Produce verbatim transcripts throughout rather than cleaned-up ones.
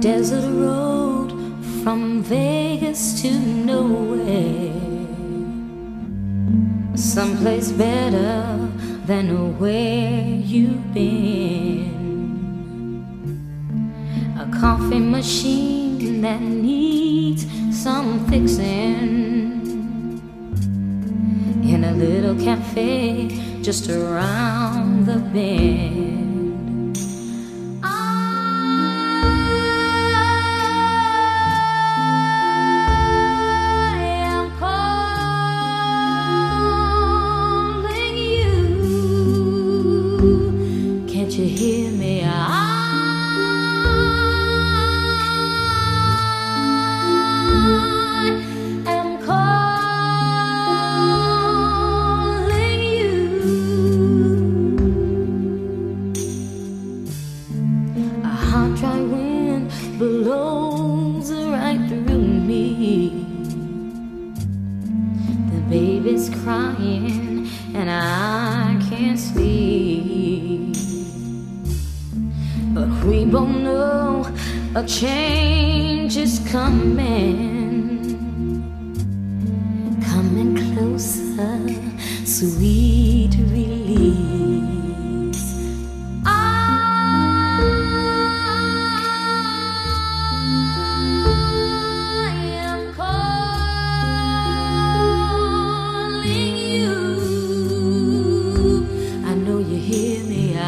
desert road from Vegas to nowhere, someplace better than where you've been. A coffee machine that needs some fixing in a little cafe just around the bend. Can't you hear me? I am calling you. A hot, dry wind blows right through me. The baby's crying and I can't sleep. But we both know a change is coming, coming closer, sweet release. I am calling you. I know you hear me. I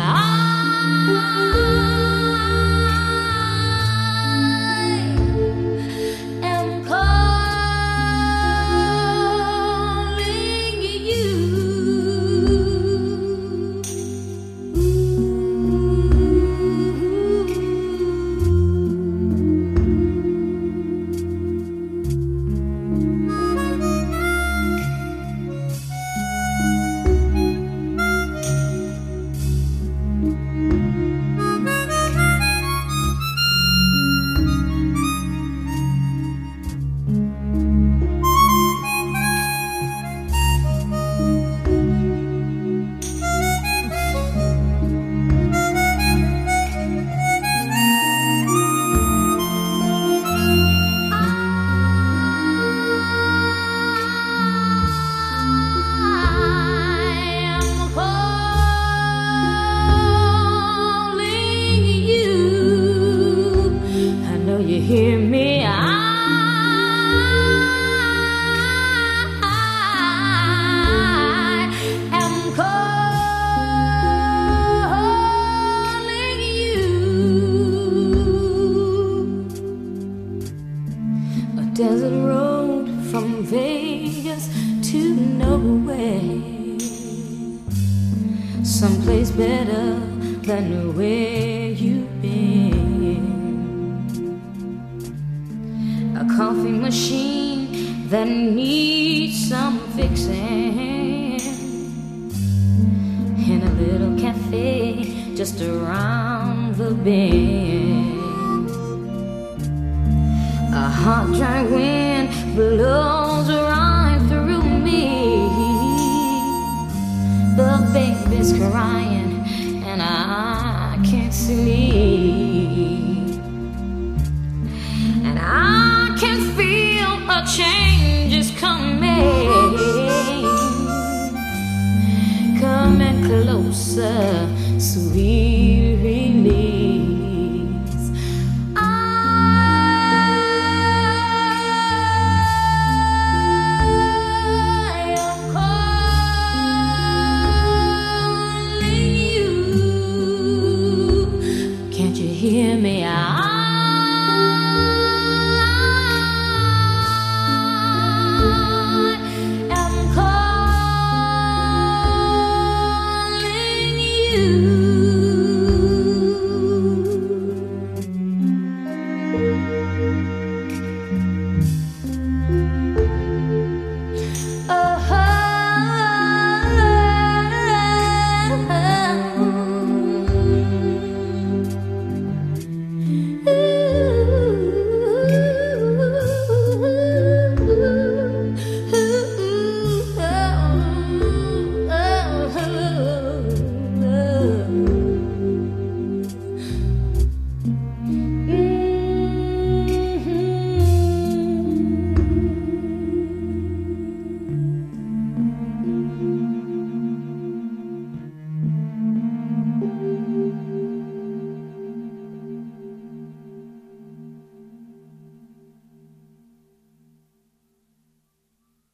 you hear me? I am calling you. A desert road from Vegas to nowhere, someplace better than where you've been. A coffee machine that needs some fixing in a little cafe just around the bend. A hot, dry wind blows right through me. The baby's crying and I can't sleep. And I can feel a change is coming, coming closer, sweet release. I am calling you. Can't you hear me?